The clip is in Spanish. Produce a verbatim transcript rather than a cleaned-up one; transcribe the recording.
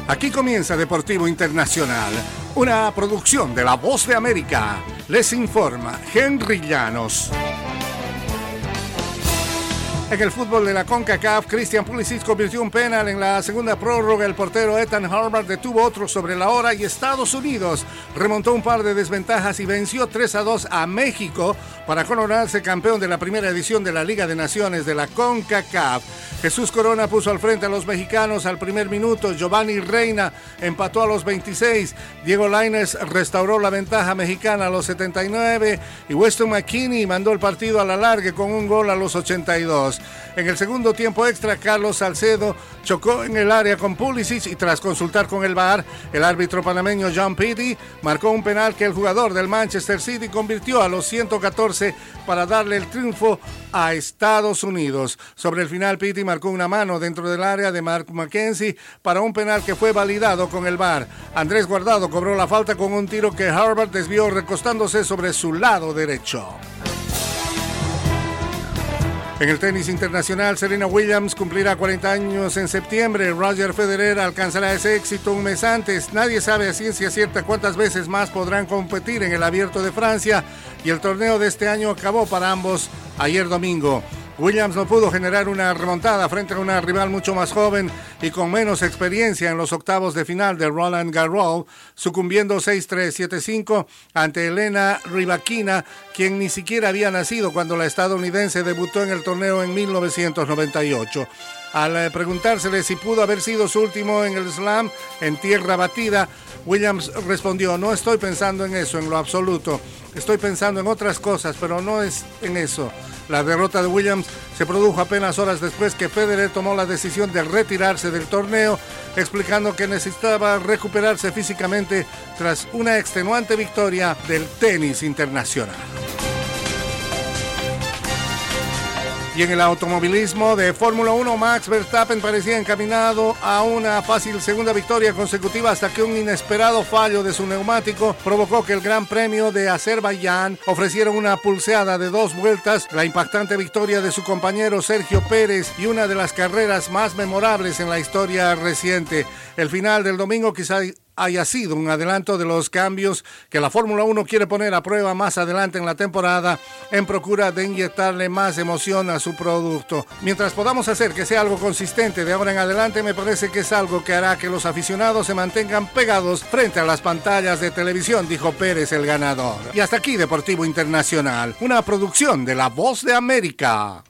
Aquí comienza Deportivo Internacional, una producción de La Voz de América. Les informa Henry Llanos. En el fútbol de la CONCACAF, Christian Pulisic convirtió un penal en la segunda prórroga. El portero Ethan Harvard detuvo otro sobre la hora y Estados Unidos remontó un par de desventajas y venció tres a dos a México para coronarse campeón de la primera edición de la Liga de Naciones de la CONCACAF. Jesús Corona puso al frente a los mexicanos al primer minuto. Giovanni Reina empató a los veintiséis. Diego Lainez restauró la ventaja mexicana a los setenta y nueve. Y Weston McKennie mandó el partido a la larga con un gol a los ochenta y dos. En el segundo tiempo extra, Carlos Salcedo chocó en el área con Pulisic y tras consultar con el V A R, el árbitro panameño John Petty marcó un penal que el jugador del Manchester City convirtió a los ciento catorce para darle el triunfo a Estados Unidos. Sobre el final, Petty marcó una mano dentro del área de Mark McKenzie para un penal que fue validado con el V A R. Andrés Guardado cobró la falta con un tiro que Harvard desvió recostándose sobre su lado derecho. En el tenis internacional, Serena Williams cumplirá cuarenta años en septiembre. Roger Federer alcanzará ese éxito un mes antes. Nadie sabe a ciencia cierta cuántas veces más podrán competir en el Abierto de Francia. Y el torneo de este año acabó para ambos ayer domingo. Williams no pudo generar una remontada frente a una rival mucho más joven y con menos experiencia en los octavos de final de Roland Garros, sucumbiendo seis tres, siete cinco ante Elena Rybakina, quien ni siquiera había nacido cuando la estadounidense debutó en el torneo en mil novecientos noventa y ocho. Al preguntársele si pudo haber sido su último en el slam en tierra batida, Williams respondió: no estoy pensando en eso en lo absoluto, estoy pensando en otras cosas, pero no es en eso. La derrota de Williams se produjo apenas horas después que Federer tomó la decisión de retirarse del torneo, explicando que necesitaba recuperarse físicamente tras una extenuante victoria del tenis internacional. Y en el automovilismo de Fórmula uno, Max Verstappen parecía encaminado a una fácil segunda victoria consecutiva hasta que un inesperado fallo de su neumático provocó que el Gran Premio de Azerbaiyán ofreciera una pulseada de dos vueltas, la impactante victoria de su compañero Sergio Pérez y una de las carreras más memorables en la historia reciente. El final del domingo quizá haya sido un adelanto de los cambios que la Fórmula uno quiere poner a prueba más adelante en la temporada en procura de inyectarle más emoción a su producto. Mientras podamos hacer que sea algo consistente de ahora en adelante, me parece que es algo que hará que los aficionados se mantengan pegados frente a las pantallas de televisión, dijo Pérez, el ganador. Y hasta aquí Deportivo Internacional, una producción de La Voz de América.